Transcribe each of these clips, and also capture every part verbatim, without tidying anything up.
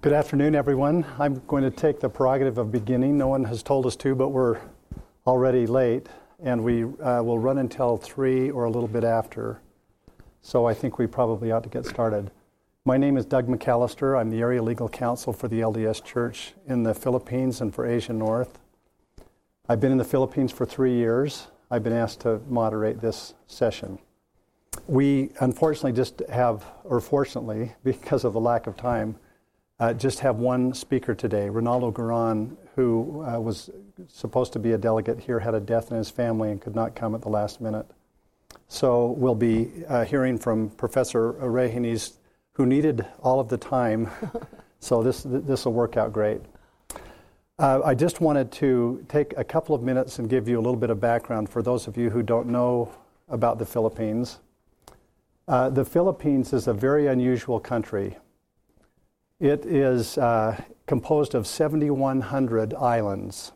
Good afternoon, everyone. I'm going to take the prerogative of beginning. No one has told us to, but we're already late, and we uh, will run until three or a little bit after. So I think we probably ought to get started. My name is Doug McAllister. I'm the Area Legal Counsel for the L D S Church in the Philippines and for Asia North. I've been in the Philippines for three years. I've been asked to moderate this session. We unfortunately just have, or fortunately, because of the lack of time, uh, just have one speaker today. Ronaldo Gueron, who uh, was supposed to be a delegate here, had a death in his family and could not come at the last minute. So we'll be uh, hearing from Professor Rehenes, who needed all of the time. So this this will work out great. Uh, I just wanted to take a couple of minutes and give you a little bit of background for those of you who don't know about the Philippines. Uh, the Philippines is a very unusual country. It is uh, composed of seven thousand one hundred islands.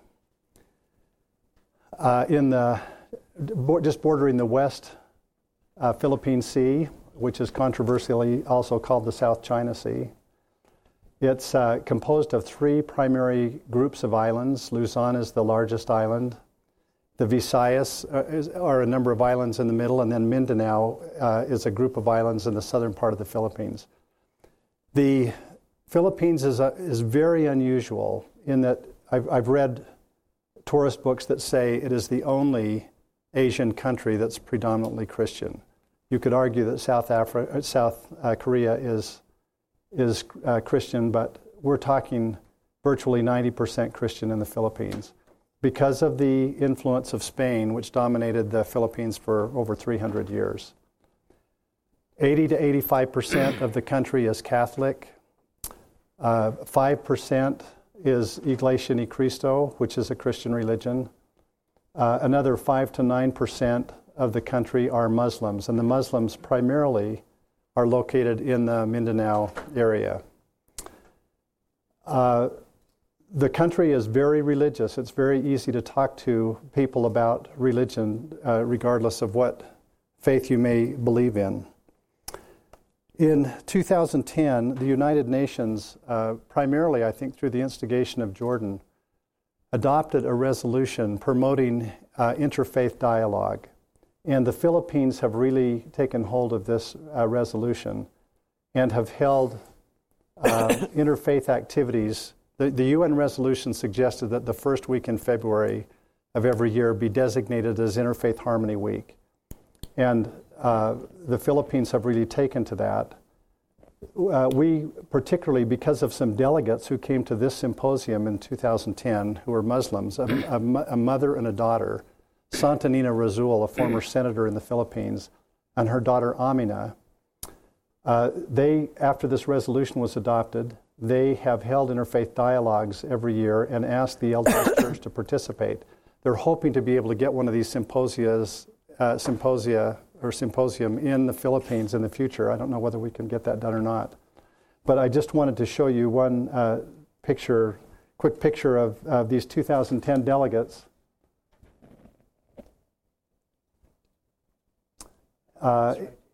Uh, in the just bordering the West uh, Philippine Sea, which is controversially also called the South China Sea. It's uh, composed of three primary groups of islands. Luzon is the largest island. The Visayas uh, is, are a number of islands in the middle, and then Mindanao uh, is a group of islands in the southern part of the Philippines. The Philippines is, a, is very unusual in that I've, I've read tourist books that say it is the only Asian country that's predominantly Christian. You could argue that South Africa, South uh, Korea is is uh, Christian, but we're talking virtually ninety percent Christian in the Philippines because of the influence of Spain, which dominated the Philippines for over three hundred years. eighty to eighty-five percent of the country is Catholic. Uh, five percent is Iglesia Ni Cristo, which is a Christian religion. Uh, another five to nine percent of the country are Muslims, and the Muslims primarily are located in the Mindanao area. Uh, the country is very religious. It's very easy to talk to people about religion, uh, regardless of what faith you may believe in. In two thousand ten, the United Nations, uh, primarily I think through the instigation of Jordan, adopted a resolution promoting uh, interfaith dialogue. And the Philippines have really taken hold of this uh, resolution and have held uh, interfaith activities. The, the U N resolution suggested that the first week in February of every year be designated as Interfaith Harmony Week. And uh, the Philippines have really taken to that. Uh, we, particularly because of some delegates who came to this symposium in two thousand ten, who were Muslims, a, a, a mother and a daughter, Santa Nina Razul, a former senator in the Philippines, and her daughter Amina, uh, they, after this resolution was adopted, they have held interfaith dialogues every year and asked the L D S Church to participate. They're hoping to be able to get one of these symposias, uh, symposia or symposium in the Philippines in the future. I don't know whether we can get that done or not. But I just wanted to show you one uh, picture, quick picture of uh, these two thousand ten delegates. Uh,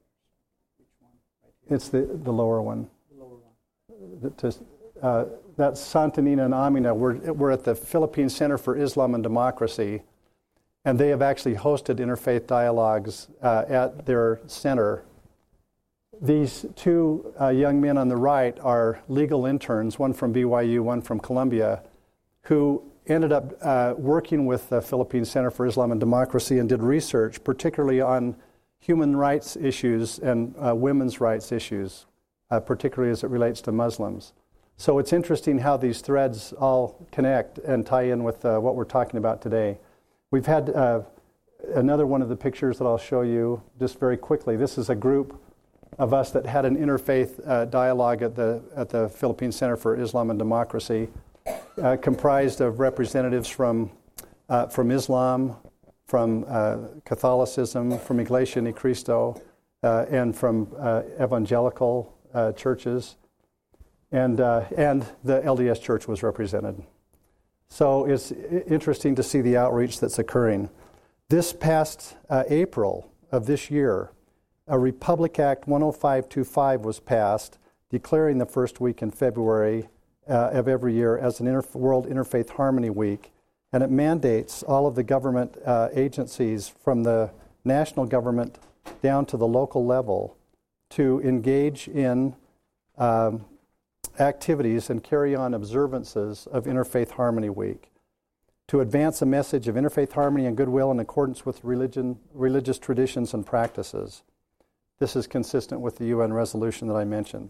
it's the, the lower one. The lower one. The, to, uh, that's Santa Nina and Amina. We're, we're at the Philippine Center for Islam and Democracy, and they have actually hosted interfaith dialogues uh, at their center. These two uh, young men on the right are legal interns, one from B Y U, one from Columbia, who ended up uh, working with the Philippine Center for Islam and Democracy and did research, particularly on human rights issues and uh, women's rights issues, uh, particularly as it relates to Muslims. So it's interesting how these threads all connect and tie in with uh, what we're talking about today. We've had uh, another one of the pictures that I'll show you just very quickly. This is a group of us that had an interfaith uh, dialogue at the at the Philippine Center for Islam and Democracy, uh, comprised of representatives from uh, from Islam, from uh, Catholicism, from Iglesia Ni Cristo, uh, and from uh, evangelical uh, churches, and uh, and the L D S Church was represented. So it's interesting to see the outreach that's occurring. This past uh, April of this year, a Republic Act one oh five twenty-five was passed, declaring the first week in February uh, of every year as an Inter- World Interfaith Harmony Week, and it mandates all of the government uh, agencies from the national government down to the local level to engage in um, activities and carry on observances of Interfaith Harmony Week to advance a message of interfaith harmony and goodwill in accordance with religion, religious traditions and practices. This is consistent with the U N resolution that I mentioned.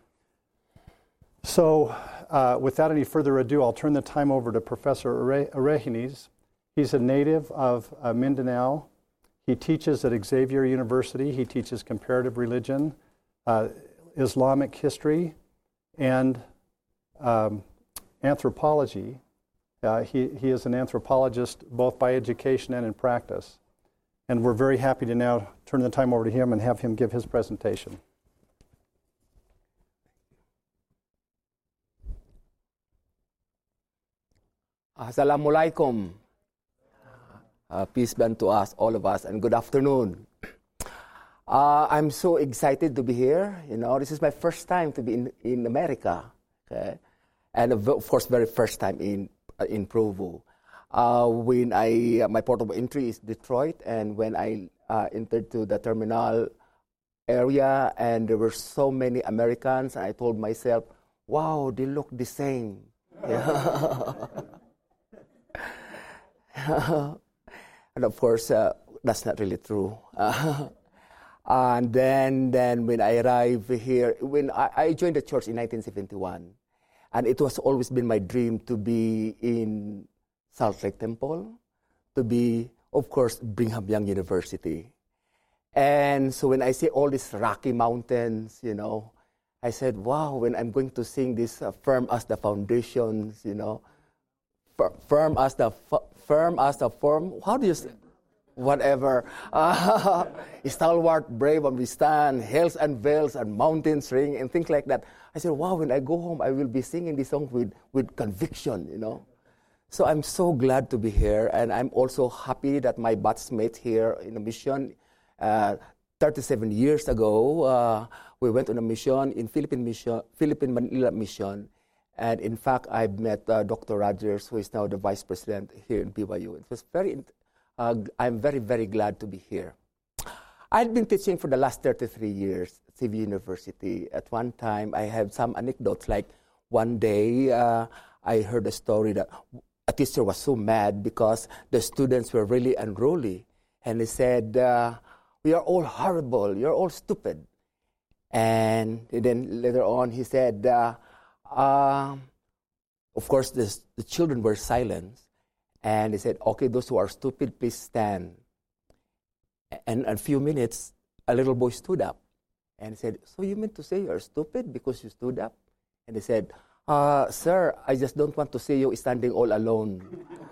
So, uh, without any further ado, I'll turn the time over to Professor Orejuenes. He's a native of uh, Mindanao. He teaches at Xavier University. He teaches comparative religion, uh, Islamic history, and um, anthropology. Uh, he, he is an anthropologist both by education and in practice. And we're very happy to now turn the time over to him and have him give his presentation. Assalamualaikum. Uh, peace be unto us, all of us, and good afternoon. Uh, I'm so excited to be here. You know, this is my first time to be in, in America, okay? And of course, very first time in uh, in Provo. Uh, when I uh, my port of entry is Detroit, and when I uh, entered to the terminal area, and there were so many Americans, I told myself, "Wow, they look the same." And of course, uh, that's not really true. Uh, and then, then when I arrived here, when I, I joined the church in nineteen seventy-one, and it was always been my dream to be in Salt Lake Temple, to be, of course, Brigham Young University. And so when I see all these rocky mountains, you know, I said, wow, when I'm going to sing this uh, firm as the foundations, you know, fir- firm as the f- firm as the form, how do you say? Whatever. Uh, stalwart, brave, and we stand, hills and vales and mountains ring and things like that. I said, wow, when I go home, I will be singing this song with, with conviction, you know. So I'm so glad to be here, and I'm also happy that my batchmate here in the mission, uh, thirty-seven years ago, uh, we went on a mission in Philippine mission, Philippine Manila mission, and in fact, I've met uh, Doctor Rogers, who is now the vice president here in B Y U. It was very, uh, I'm very, very glad to be here. I've been teaching for the last thirty-three years at C V University. At one time, I have some anecdotes, like one day, uh, I heard a story that a teacher was so mad because the students were really unruly. And he said, uh, we are all horrible, you're all stupid. And then later on he said, uh, uh, of course this, the children were silent. And he said, okay, those who are stupid, please stand. And in a few minutes, a little boy stood up. And he said, so you mean to say you're stupid because you stood up? And he said, Uh, sir, I just don't want to see you standing all alone.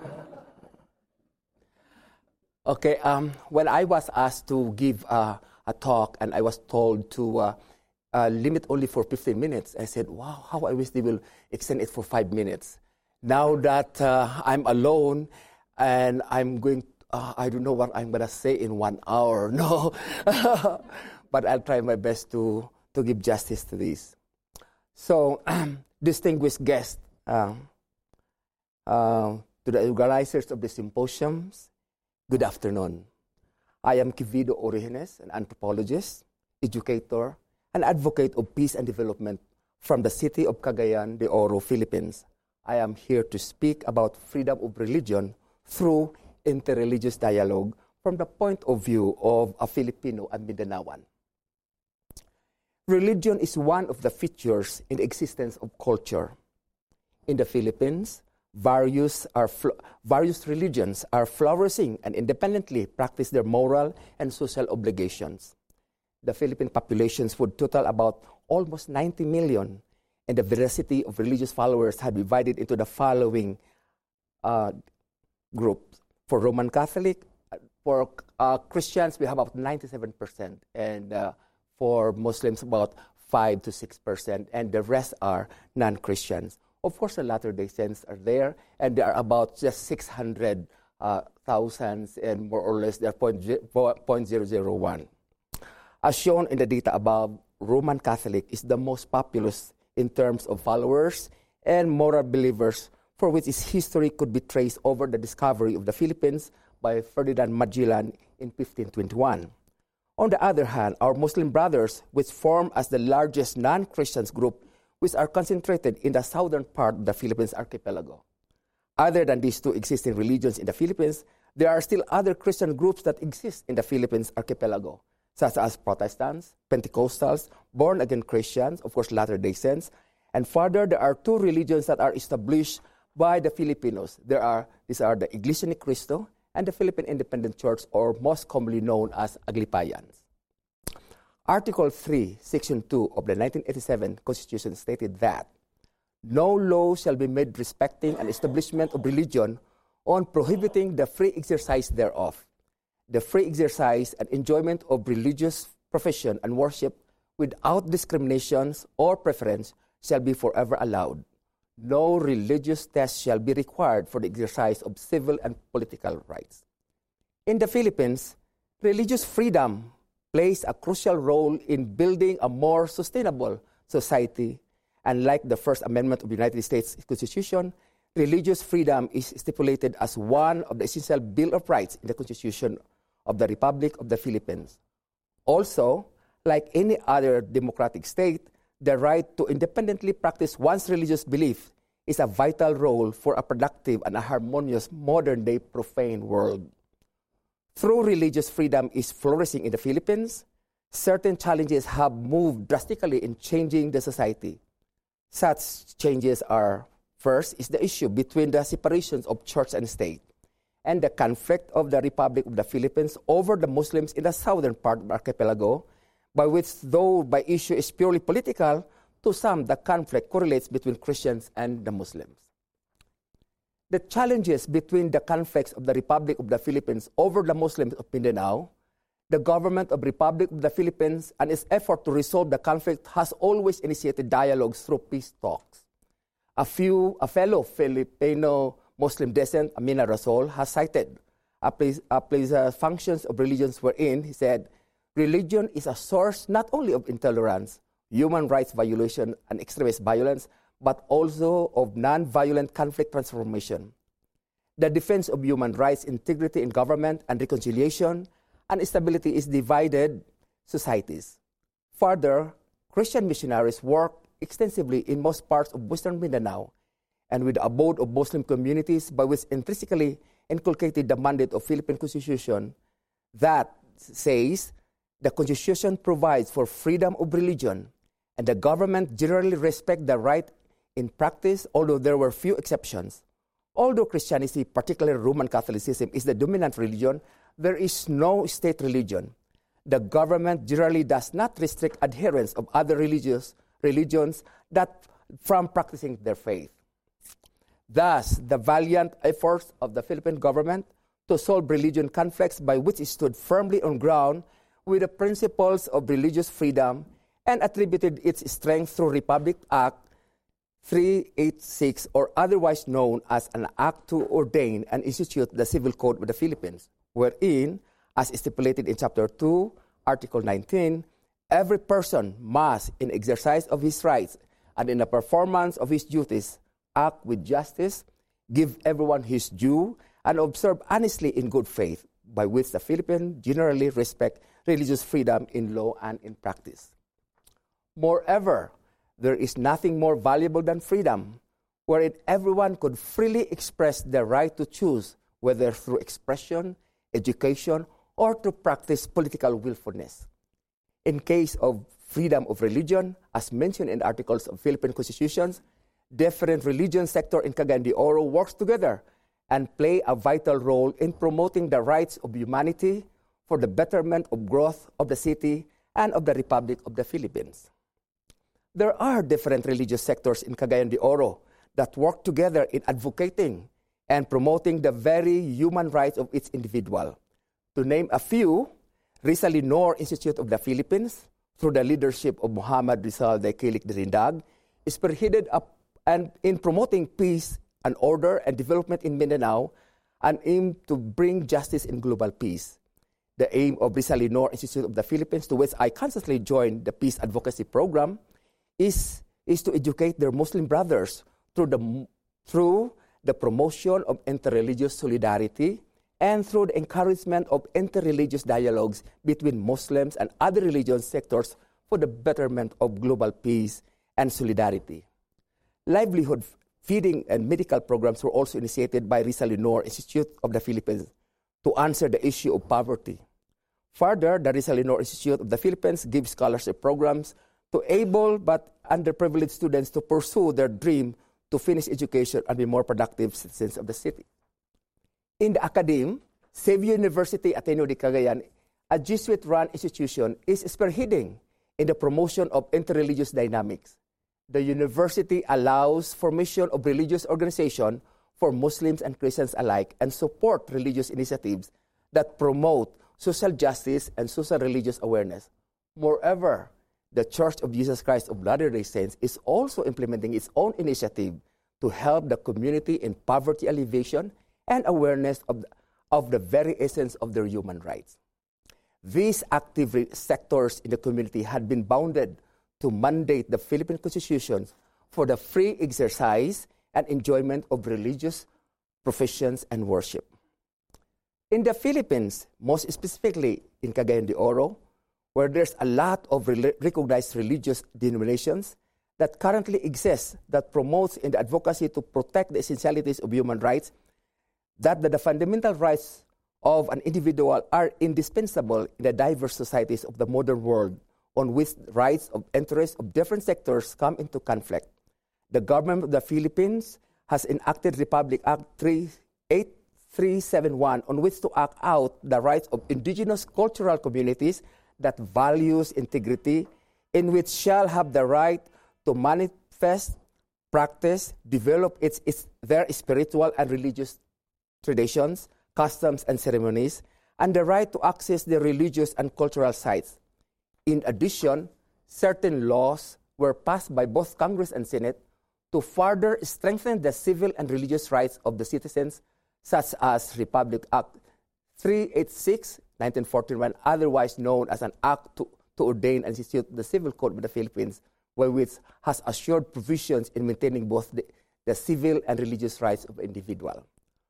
Okay, um, when I was asked to give uh, a talk and I was told to uh, uh, limit only for fifteen minutes, I said, wow, how I wish they will extend it for five minutes. Now that uh, I'm alone and I'm going, uh, I don't know what I'm going to say in one hour, no. But I'll try my best to, to give justice to this. So, distinguished guests, uh, uh, to the organizers of the symposiums, good afternoon. I am Quevedo Orejuenes, an anthropologist, educator, and advocate of peace and development from the city of Cagayan de Oro, Philippines. I am here to speak about freedom of religion through interreligious dialogue from the point of view of a Filipino and Mindanaoan. Religion is one of the features in the existence of culture. In the Philippines, various, are fl- various religions are flourishing and independently practice their moral and social obligations. The Philippine populations would total about almost ninety million, and the diversity of religious followers had divided into the following uh, groups. For Roman Catholic, for uh, Christians, we have about ninety-seven percent, and uh, for Muslims, about five to six percent, and the rest are non-Christians. Of course, the Latter-day Saints are there, and there are about just six hundred thousand, uh, and more or less, they're zero point zero zero one. As shown in the data above, Roman Catholic is the most populous in terms of followers, and moral believers for which its history could be traced over the discovery of the Philippines by Ferdinand Magellan in fifteen twenty-one. On the other hand, our Muslim brothers, which form as the largest non-Christian group, which are concentrated in the southern part of the Philippines archipelago. Other than these two existing religions in the Philippines, there are still other Christian groups that exist in the Philippines archipelago, such as Protestants, Pentecostals, born-again Christians, of course Latter-day Saints, and further, there are two religions that are established by the Filipinos. There are these are the Iglesia Ni Cristo and the Philippine Independent Church, or most commonly known as Aglipayans. Article three, Section two of the nineteen eighty-seven Constitution stated that no law shall be made respecting an establishment of religion on prohibiting the free exercise thereof. The free exercise and enjoyment of religious profession and worship without discriminations or preference shall be forever allowed. No religious test shall be required for the exercise of civil and political rights. In the Philippines, religious freedom plays a crucial role in building a more sustainable society, and like the First Amendment of the United States Constitution, religious freedom is stipulated as one of the essential Bill of Rights in the Constitution of the Republic of the Philippines. Also, like any other democratic state, the right to independently practice one's religious belief is a vital role for a productive and a harmonious modern-day profane world. Through religious freedom is flourishing in the Philippines, certain challenges have moved drastically in changing the society. Such changes are, first, is the issue between the separations of church and state, and the conflict of the Republic of the Philippines over the Muslims in the southern part of the archipelago, by which, though by issue is purely political, to some the conflict correlates between Christians and the Muslims. The challenges between the conflicts of the Republic of the Philippines over the Muslims of Mindanao, the government of Republic of the Philippines and its effort to resolve the conflict has always initiated dialogues through peace talks. A few, a fellow Filipino Muslim descent, Amina Rasol, has cited a place, a place uh, functions of religions wherein, he said, religion is a source not only of intolerance, human rights violation, and extremist violence, but also of non-violent conflict transformation. The defense of human rights, integrity in government, and reconciliation and stability is divided societies. Further, Christian missionaries work extensively in most parts of Western Mindanao, and with the abode of Muslim communities by which intrinsically inculcated the mandate of Philippine Constitution that says the Constitution provides for freedom of religion, and the government generally respect the right in practice, although there were few exceptions. Although Christianity, particularly Roman Catholicism, is the dominant religion, there is no state religion. The government generally does not restrict adherents of other religious religions that from practicing their faith. Thus, the valiant efforts of the Philippine government to solve religion conflicts by which it stood firmly on ground with the principles of religious freedom and attributed its strength through Republic Act three eighty-six, or otherwise known as an Act to ordain and institute the Civil Code of the Philippines, wherein, as stipulated in Chapter two, Article nineteen, every person must, in exercise of his rights and in the performance of his duties, act with justice, give everyone his due, and observe honestly in good faith, by which the Philippines generally respect religious freedom in law and in practice. Moreover, there is nothing more valuable than freedom, wherein everyone could freely express their right to choose, whether through expression, education, or to practice political willfulness. In case of freedom of religion, as mentioned in articles of Philippine constitutions, different religion sector in Cagayan de Oro works together and play a vital role in promoting the rights of humanity for the betterment of growth of the city and of the Republic of the Philippines. There are different religious sectors in Cagayan de Oro that work together in advocating and promoting the very human rights of each individual. To name a few, Rizal Noor Institute of the Philippines, through the leadership of Muhammad Rizal Daikilik Dirindag, is spearheaded up and in promoting peace and order and development in Mindanao, and aim to bring justice and global peace. The aim of Rizal Noor Institute of the Philippines, to which I constantly joined the peace advocacy program, is, is to educate their Muslim brothers through the, through the promotion of interreligious solidarity and through the encouragement of interreligious dialogues between Muslims and other religious sectors for the betterment of global peace and solidarity. Livelihood, feeding, and medical programs were also initiated by Risa Leonor Institute of the Philippines to answer the issue of poverty. Further, the Risa Leonor Institute of the Philippines gives scholarship programs to able but underprivileged students to pursue their dream to finish education and be more productive citizens of the city. In the academe, Xavier University Ateneo de Cagayan, a Jesuit-run institution, is spearheading in the promotion of interreligious dynamics. The university allows formation of religious organizations for Muslims and Christians alike and support religious initiatives that promote social justice and social religious awareness. Moreover, the Church of Jesus Christ of Latter-day Saints is also implementing its own initiative to help the community in poverty alleviation and awareness of the, of the very essence of their human rights. These active sectors in the community had been bounded to mandate the Philippine Constitution for the free exercise and enjoyment of religious professions and worship. In the Philippines, most specifically in Cagayan de Oro, where there's a lot of re- recognized religious denominations that currently exist that promotes in the advocacy to protect the essentialities of human rights, that the, the fundamental rights of an individual are indispensable in the diverse societies of the modern world on which rights of interest of different sectors come into conflict. The government of the Philippines has enacted Republic Act eight three seven one on which to act out the rights of indigenous cultural communities that values integrity, in which shall have the right to manifest, practice, develop its, its, their spiritual and religious traditions, customs, and ceremonies, and the right to access their religious and cultural sites. In addition, certain laws were passed by both Congress and Senate to further strengthen the civil and religious rights of the citizens, such as Republic Act three eighty-six, nineteen forty-one, otherwise known as an act to, to ordain and institute the Civil Code of the Philippines, which has assured provisions in maintaining both the, the civil and religious rights of individuals.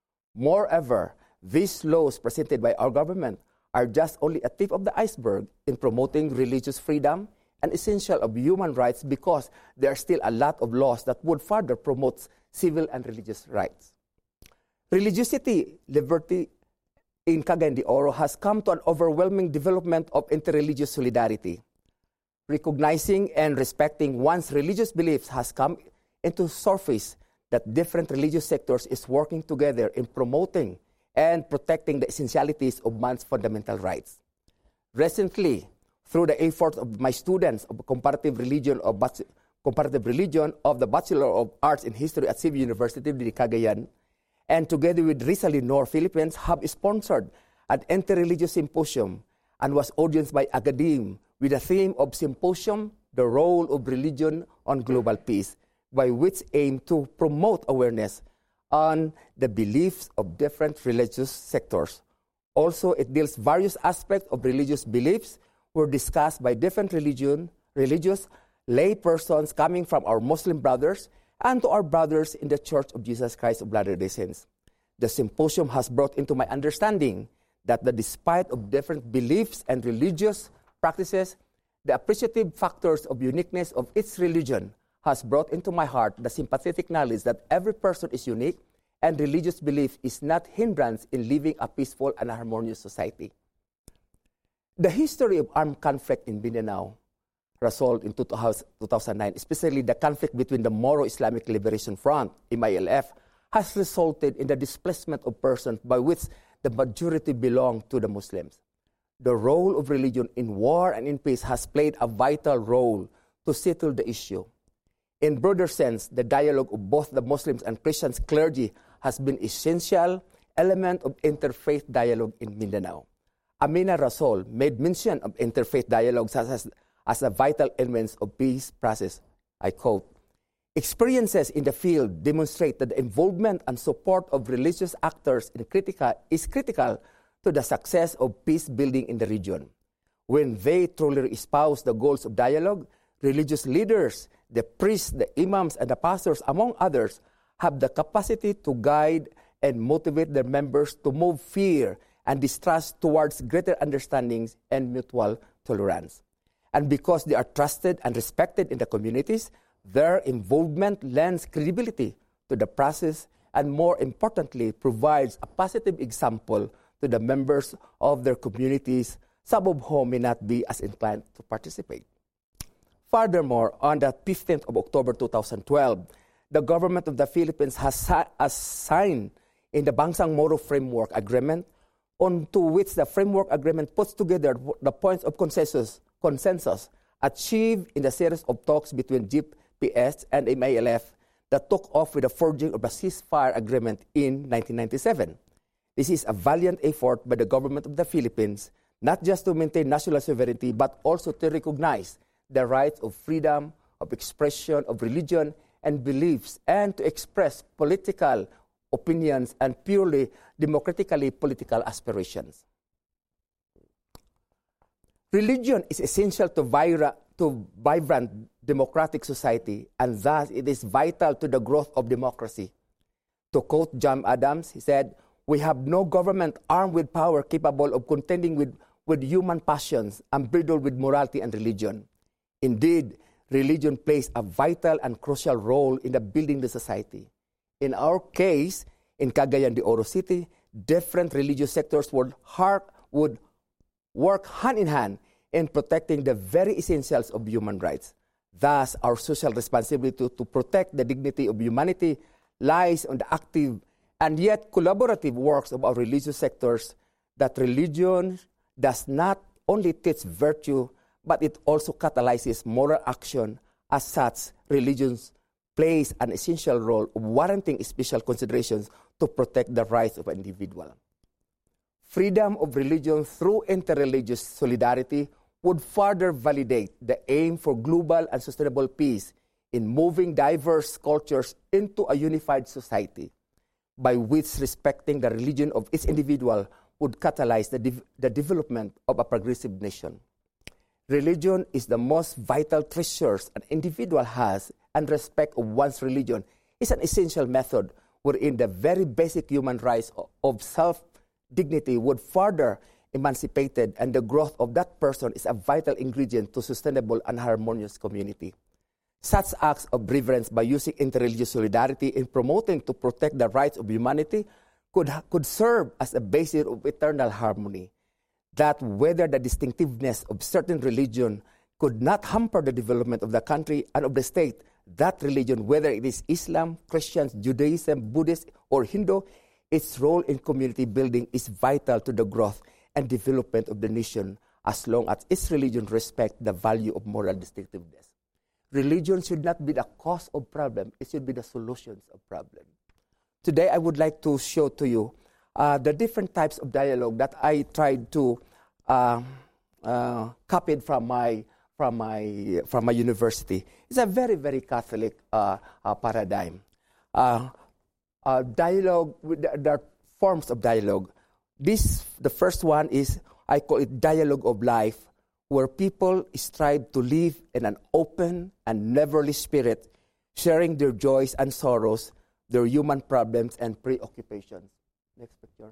Moreover, these laws presented by our government are just only a tip of the iceberg in promoting religious freedom and essential of human rights, because there are still a lot of laws that would further promote civil and religious rights. Religiosity, liberty in Cagayan de Oro has come to an overwhelming development of interreligious solidarity. Recognizing and respecting one's religious beliefs has come into surface that different religious sectors is working together in promoting and protecting the essentialities of man's fundamental rights. Recently, through the efforts of my students of comparative religion of comparative religion of the Bachelor of Arts in History at Xavier University de Cagayan, and together with Risa Leonor Philippines, have sponsored an interreligious symposium and was audienced by Academe with the theme of Symposium, the Role of Religion on Global Peace, by which aim to promote awareness on the beliefs of different religious sectors. Also, it deals various aspects of religious beliefs were discussed by different religion, religious lay persons coming from our Muslim brothers and to our brothers in the Church of Jesus Christ of Latter-day Saints. The symposium has brought into my understanding that the, despite of different beliefs and religious practices, the appreciative factors of uniqueness of each religion has brought into my heart the sympathetic knowledge that every person is unique and religious belief is not hindrance in living a peaceful and harmonious society. The history of armed conflict in Mindanao, resolved in two thousand nine, especially the conflict between the Moro Islamic Liberation Front, M I L F, has resulted in the displacement of persons by which the majority belong to the Muslims. The role of religion in war and in peace has played a vital role to settle the issue. In broader sense, the dialogue of both the Muslims and Christians clergy has been essential element of interfaith dialogue in Mindanao. Amina Rasol made mention of interfaith dialogues as, as a vital element of peace process. I quote, "Experiences in the field demonstrate that the involvement and support of religious actors in critical, is critical to the success of peace building in the region. When they truly espouse the goals of dialogue, religious leaders, the priests, the imams, and the pastors, among others, have the capacity to guide and motivate their members to move fear and distrust towards greater understandings and mutual tolerance. And because they are trusted and respected in the communities, their involvement lends credibility to the process and, more importantly, provides a positive example to the members of their communities, some of whom may not be as inclined to participate. Furthermore, on the fifteenth of October two thousand twelve, the government of the Philippines has, sa- has signed in the Bangsamoro Framework Agreement, on to which the Framework Agreement puts together the points of consensus, consensus achieved in the series of talks between G P S and M I L F that took off with the forging of the ceasefire agreement in nineteen ninety-seven. This is a valiant effort by the government of the Philippines, not just to maintain national sovereignty, but also to recognize the rights of freedom, of expression, of religion and beliefs, and to express political opinions and purely democratically political aspirations. Religion is essential to, vira, to vibrant democratic society, and thus it is vital to the growth of democracy. To quote John Adams, he said, "We have no government armed with power capable of contending with, with human passions and bridled with morality and religion. Indeed, religion plays a vital and crucial role in the building the society. In our case, in Cagayan de Oro City, different religious sectors would, hark, would work hand in hand in protecting the very essentials of human rights. Thus, our social responsibility to, to protect the dignity of humanity lies on the active and yet collaborative works of our religious sectors, that religion does not only teach virtue, but it also catalyzes moral action. As such, religion plays an essential role of warranting special considerations to protect the rights of an individual. Freedom of religion through interreligious solidarity would further validate the aim for global and sustainable peace in moving diverse cultures into a unified society, by which respecting the religion of each individual would catalyze the, de- the development of a progressive nation. Religion is the most vital treasures an individual has, and respect of one's religion is an essential method wherein the very basic human rights of self-dignity would further emancipated, and the growth of that person is a vital ingredient to sustainable and harmonious community. Such acts of reverence by using interreligious solidarity in promoting to protect the rights of humanity could, could serve as a basis of eternal harmony, that whether the distinctiveness of certain religion could not hamper the development of the country and of the state, that religion, whether it is Islam, Christians, Judaism, Buddhist, or Hindu, its role in community building is vital to the growth and development of the nation, as long as its religion respects the value of moral distinctiveness. Religion should not be the cause of problem, it should be the solutions of problem. Today, I would like to show to you uh, the different types of dialogue that I tried to uh, uh, copy from my from my from my university. It's a very very Catholic uh, uh, paradigm. Uh, uh, dialogue, there are forms of dialogue. This, the first one is, I call it dialogue of life, where people strive to live in an open and neighborly spirit, sharing their joys and sorrows, their human problems and preoccupations. Next picture.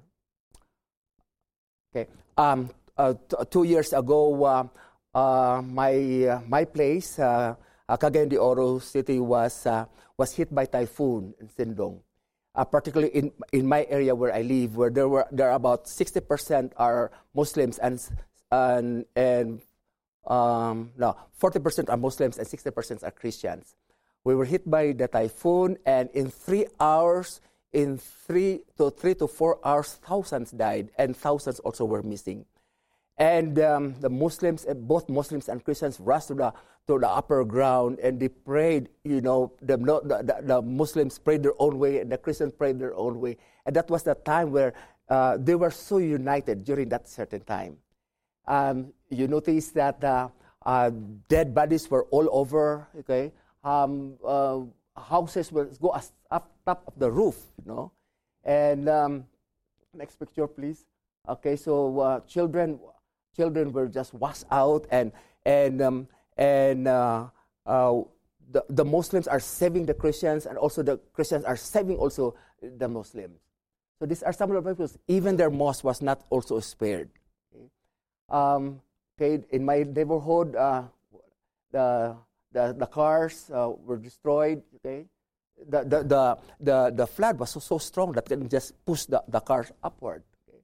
Okay. Um, uh, t- two years ago, uh, uh, my uh, my place, uh, uh, Cagayan de Oro City, was uh, was hit by typhoon in Sindong. Uh, particularly in in my area where I live, where there were there are about sixty percent are Muslims and and and um, no forty percent are Muslims and sixty percent are Christians. We were hit by the typhoon, and in three hours, in three to three to four hours, thousands died, and thousands also were missing. And um, the Muslims, both Muslims and Christians, rushed to the to the upper ground, and they prayed. You know, the, the, the Muslims prayed their own way, and the Christians prayed their own way. And that was the time where uh, they were so united during that certain time. Um, you notice that uh, uh, dead bodies were all over. Okay, um, uh, houses will go as, up top of the roof. You know, and um, next picture, please. Okay, so uh, children. Children were just washed out, and and um, and uh, uh, the, the Muslims are saving the Christians, and also the Christians are saving also the Muslims. So these are some of the people. Even their mosque was not also spared. Okay, um, okay in my neighborhood, uh, the, the the cars uh, were destroyed. Okay, the the the the, the flood was so, so strong that it just pushed the, the cars upward. Okay,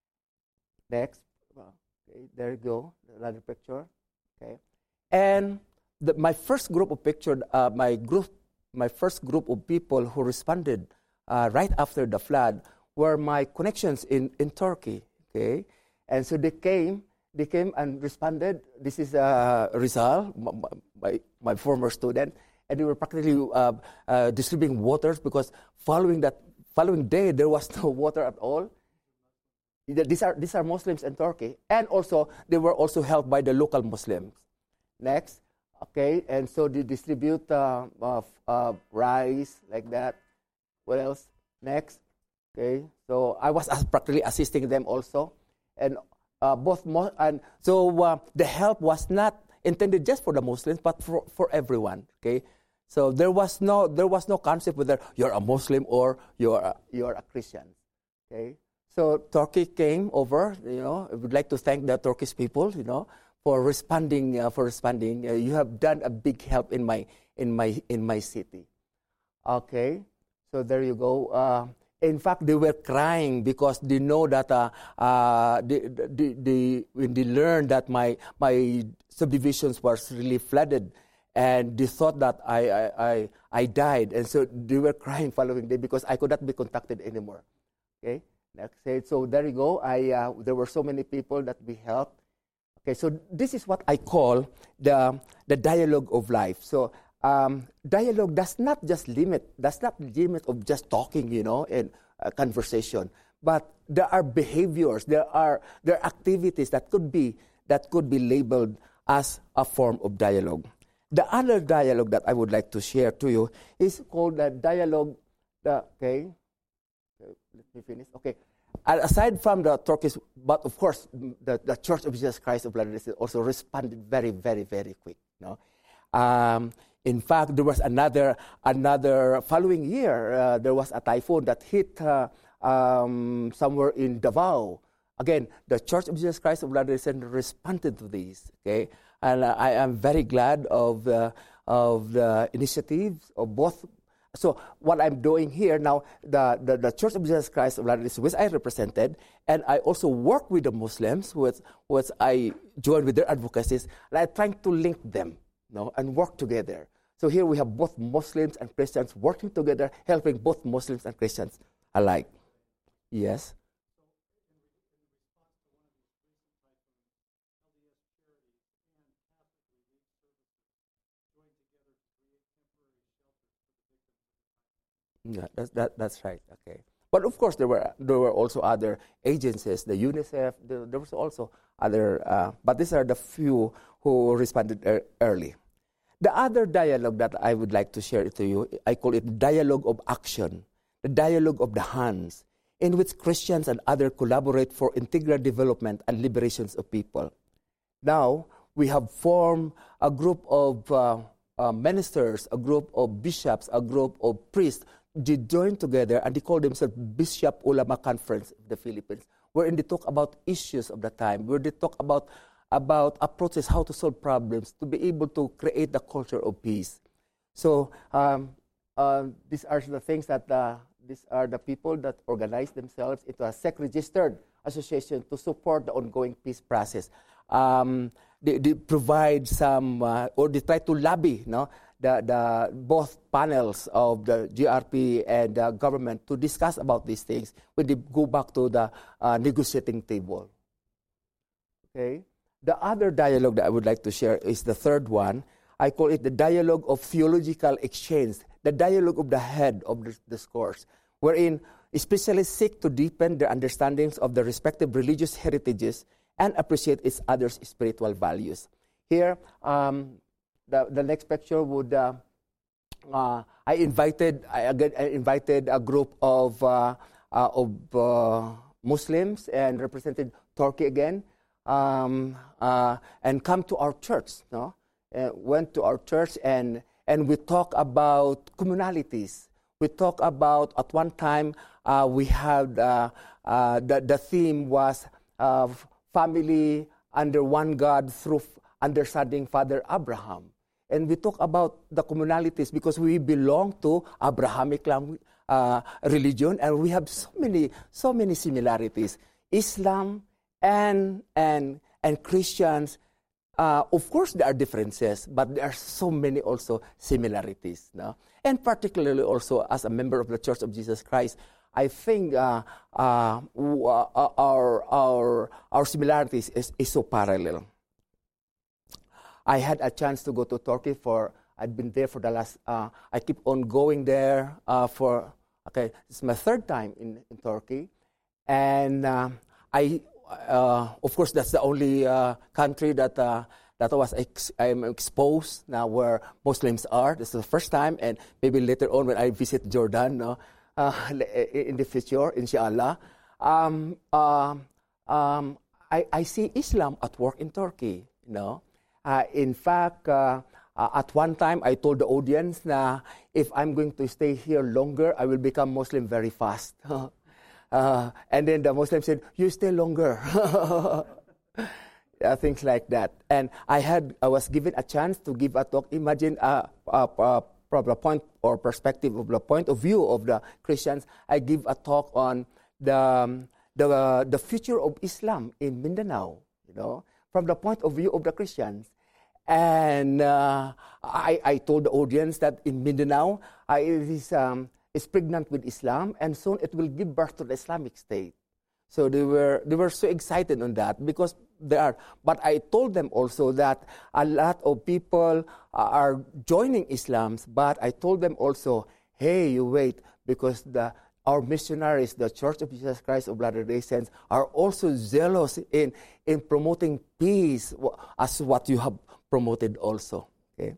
next. Okay, there you go. Another picture. Okay, and the, my first group of picture, uh, my group, my first group of people who responded uh, right after the flood were my connections in, in Turkey. Okay, and so they came, they came and responded. This is uh, Rizal, my my former student, and they were practically uh, uh, distributing waters because following that following day there was no water at all. These are these are Muslims in Turkey, and also they were also helped by the local Muslims. Next, okay, and so they distribute uh, uh, uh, rice like that. What else? Next, okay. So I was practically assisting them also, and uh, both mo- and so uh, the help was not intended just for the Muslims, but for, for everyone. Okay, so there was no there was no concept whether you're a Muslim or you're a, you're a Christian. Okay. So Turkey came over, you know. I would like to thank the Turkish people, you know, for responding. Uh, for responding, uh, you have done a big help in my in my in my city. Okay, so there you go. Uh, in fact, they were crying because they know that uh, uh, they, they, they when they learned that my my subdivisions was really flooded, and they thought that I I I, I died, and so they were crying following day because I could not be contacted anymore. Okay. Next, so there you go. I uh, there were so many people that we helped. Okay, so this is what I call the the dialogue of life. So um, dialogue does not just limit, does not limit of just talking, you know, and uh, conversation. But there are behaviors, there are there are activities that could be that could be labeled as a form of dialogue. The other dialogue that I would like to share to you is called the dialogue. The, okay. Let me finish. Okay. And aside from the Turkish, but of course, the, the Church of Jesus Christ of Latter-day Saints also responded very, very, very quick. You know? um, in fact, there was another another following year. Uh, there was a typhoon that hit uh, um, somewhere in Davao. Again, the Church of Jesus Christ of Latter-day Saints responded to this. Okay, and uh, I am very glad of uh, of the initiatives of both. So what I'm doing here now, the, the, the Church of Jesus Christ of Latter-day Saints, which I represented, and I also work with the Muslims, which, which I joined with their advocacies, and I'm trying to link them, you know, and work together. So here we have both Muslims and Christians working together, helping both Muslims and Christians alike. Yes? Yeah, that's that, that's right. Okay, but of course there were there were also other agencies, the UNICEF. The, there was also other, uh, but these are the few who responded er- early. The other dialogue that I would like to share to you, I call it dialogue of action, the dialogue of the hands, in which Christians and others collaborate for integral development and liberations of people. Now we have formed a group of uh, uh, ministers, a group of bishops, a group of priests. They joined together and they call themselves Bishop Ulama Conference of the Philippines, wherein they talk about issues of the time, where they talk about, about approaches, how to solve problems, to be able to create the culture of peace. So um, uh, these are the things that, uh, these are the people that organize themselves into a S E C-registered association to support the ongoing peace process. Um, they, they provide some, uh, or they try to lobby, no? The, the both panels of the G R P and the government to discuss about these things when they go back to the uh, negotiating table. Okay. The other dialogue that I would like to share is the third one. I call it the dialogue of theological exchange, the dialogue of the head of the discourse, wherein specialists seek to deepen their understandings of the respective religious heritages and appreciate each other's spiritual values. Here, um, The, the next picture would, uh, uh, I invited, I, again, I invited a group of, uh, uh, of uh, Muslims and represented Turkey again, um, uh, and come to our church, no? uh, went to our church, and, and we talk about communalities. We talk about, at one time, uh, we had, uh, uh, the, the theme was uh, family under one God through understanding Father Abraham. And we talk about the communalities because we belong to Abrahamic uh, religion, and we have so many, so many similarities. Islam and and and Christians, uh, of course, there are differences, but there are so many also similarities. No? And particularly also as a member of the Church of Jesus Christ, I think uh, uh, our our our similarities is, is so parallel. I had a chance to go to Turkey for, I'd been there for the last, uh, I keep on going there uh, for, okay, it's my third time in, in Turkey. And uh, I, uh, of course, that's the only uh, country that uh, that I was ex- I'm exposed now where Muslims are. This is the first time, and maybe later on when I visit Jordan, no, uh, in the future, inshallah. Um, uh, um, I, I see Islam at work in Turkey, you know. Uh, in fact, uh, uh, at one time, I told the audience that if I'm going to stay here longer, I will become Muslim very fast. uh, and then the Muslim said, you stay longer. yeah, things like that. And I had, I was given a chance to give a talk. Imagine uh, uh, uh, from the point or perspective of the point of view of the Christians, I give a talk on the, um, the, uh, the future of Islam in Mindanao, you know, from the point of view of the Christians. And uh, I, I told the audience that in Mindanao, uh, it is um, is pregnant with Islam, and soon it will give birth to the Islamic State. So they were they were so excited on that because they are. But I told them also that a lot of people are joining Islam. But I told them also, hey, you wait, because the our missionaries, the Church of Jesus Christ of Latter-day Saints, are also zealous in in promoting peace as what you have promoted also. Okay,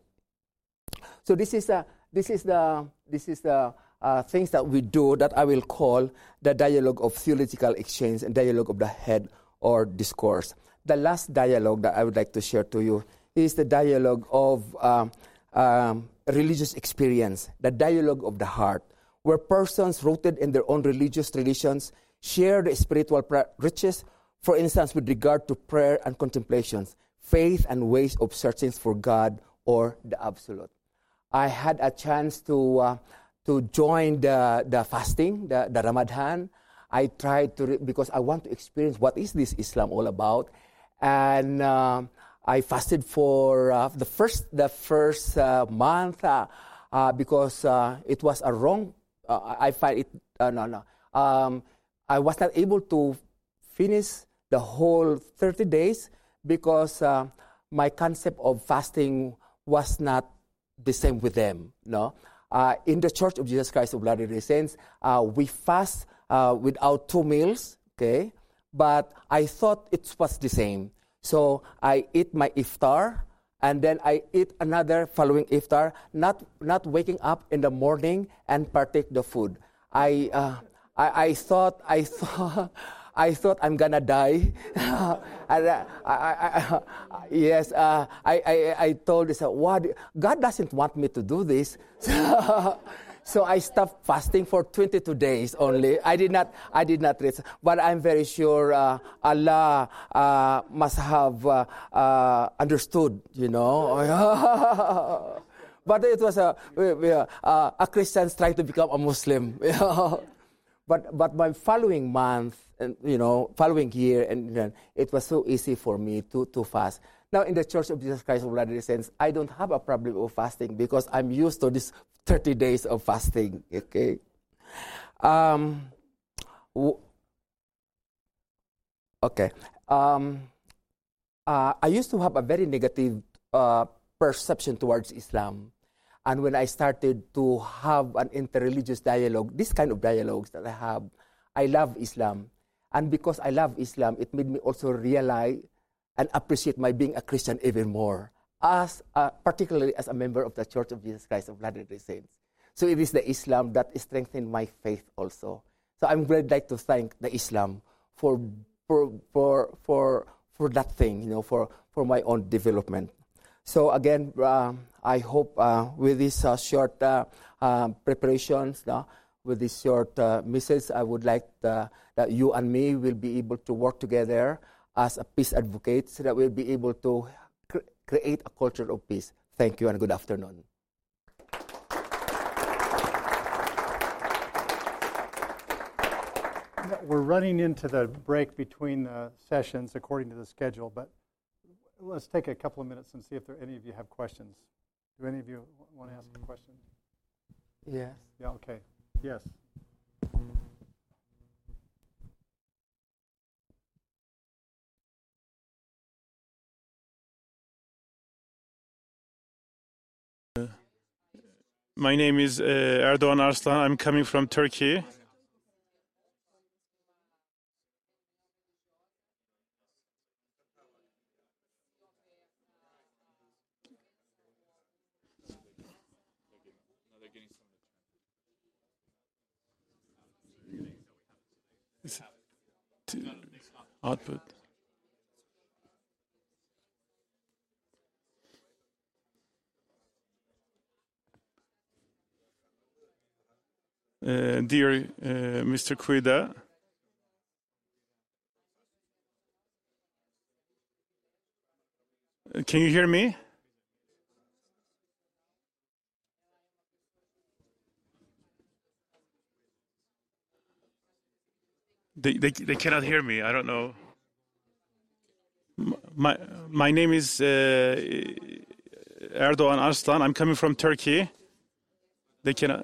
so this is the this is the this is the uh, things that we do that I will call the dialogue of theological exchange and dialogue of the head or discourse. The last dialogue that I would like to share to you is the dialogue of um, um, religious experience, the dialogue of the heart, where persons rooted in their own religious traditions share the spiritual riches, for instance, with regard to prayer and contemplations, faith and ways of searching for God or the absolute. I had a chance to uh, to join the, the fasting, the, the Ramadan. I tried to, re- because I want to experience what is this Islam all about. And uh, I fasted for uh, the first the first uh, month uh, uh, because uh, it was a wrong, uh, I find it, uh, no, no. Um, I was not able to finish the whole thirty days because uh, my concept of fasting was not the same with them. No, uh, in the Church of Jesus Christ of Latter-day Saints, uh, we fast uh, without two meals. Okay, but I thought it was the same. So I eat my iftar, and then I eat another following iftar. Not not waking up in the morning and partake the food. I uh, I, I thought I thought. I thought I'm gonna die. and, uh, I, I, I, yes, uh, I, I, I told this, uh, what? God doesn't want me to do this. So I stopped fasting for twenty-two days only. I did not, I did not reach, but I'm very sure uh, Allah uh, must have uh, uh, understood, you know. But it was a, uh, a Christian trying to become a Muslim. But but my following month, and you know, following year, and then it was so easy for me to, to fast. Now in the Church of Jesus Christ of Latter-day Saints, I don't have a problem of fasting because I'm used to this thirty days of fasting. Okay. Um. W- okay. Um. Uh, I used to have a very negative uh, perception towards Islam. And when I started to have an interreligious dialogue, this kind of dialogues that I have, I love Islam. And because I love Islam, it made me also realize and appreciate my being a Christian even more, as uh, particularly as a member of the Church of Jesus Christ of Latter-day Saints. So it is the Islam that strengthened my faith also. So I'm very like to thank the Islam for for for for for that thing, you know, for, for my own development. So again, uh, I hope uh, with this uh, short uh, uh, preparations, uh, with this short uh, message, I would like uh, that you and me will be able to work together as a peace advocate so that we'll be able to cr- create a culture of peace. Thank you and good afternoon. We're running into the break between uh, sessions according to the schedule, but let's take a couple of minutes and see if there, any of you have questions. Do any of you want to ask a question? Yes. Yeah, okay. Yes. My name is uh, Erdoğan Arslan. I'm coming from Turkey. Output. Uh, dear uh, Mister Kuida, can you hear me? They, they they cannot hear me. I don't know. My my name is uh, Erdoğan Arslan. I'm coming from Turkey. They cannot.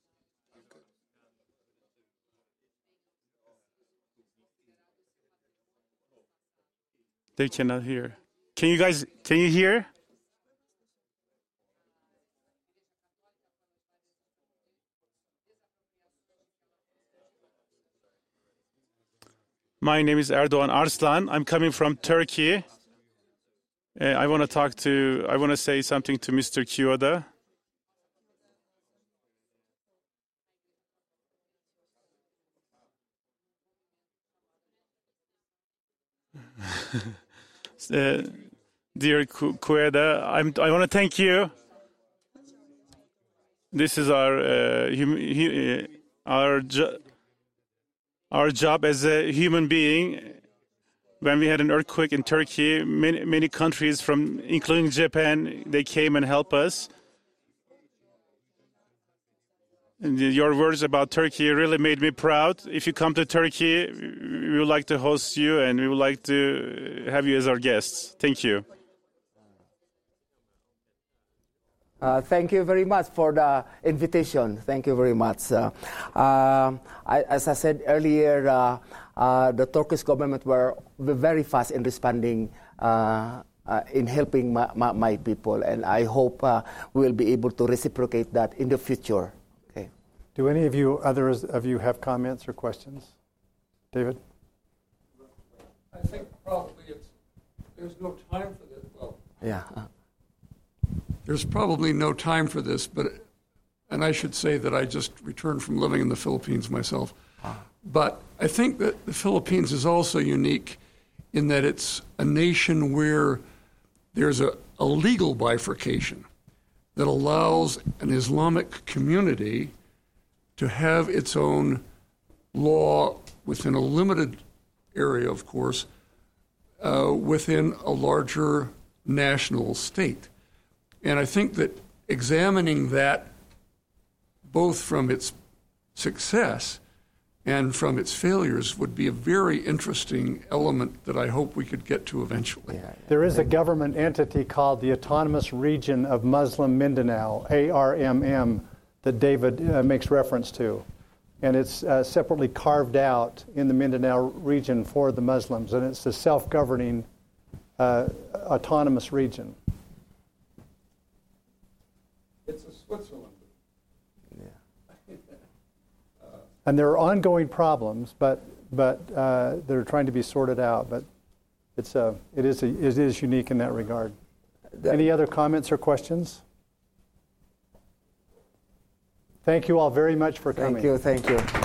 They cannot hear. Can you guys? Can you hear? My name is Erdoğan Arslan. I'm coming from Turkey. Uh, I want to talk to, I want to say something to Mister Kyoda. uh, dear Kueda, I'm, I want to thank you. This is our, uh, hum, he, our jo- Our job as a human being. When we had an earthquake in Turkey, many, many countries, from including Japan, they came and helped us. And your words about Turkey really made me proud. If you come to Turkey, we would like to host you and we would like to have you as our guests. Thank you. Uh, thank you very much for the invitation. Thank you very much. Uh, uh, I, as I said earlier, uh, uh, the Turkish government were very fast in responding, uh, uh, in helping my, my, my people, and I hope uh, we will be able to reciprocate that in the future. Okay. Do any of you, others of you, have comments or questions? David? I think probably it's, there's no time for this. Well, yeah. Uh, There's probably no time for this, but, and I should say that I just returned from living in the Philippines myself. But I think that the Philippines is also unique in that it's a nation where there's a, a legal bifurcation that allows an Islamic community to have its own law within a limited area, of course, uh, within a larger national state. And I think that examining that both from its success and from its failures would be a very interesting element that I hope we could get to eventually. yeah, yeah. There is a government entity called the Autonomous Region of Muslim Mindanao, A R M M, that David uh, makes reference to. And it's uh, separately carved out in the Mindanao region for the Muslims, and it's a self-governing uh, autonomous region. It's a Switzerland. Yeah. And there are ongoing problems, but but uh, they're trying to be sorted out. But it's a it is a, it is unique in that regard. The, Any other comments or questions? Thank you all very much for coming. Thank you. Thank you.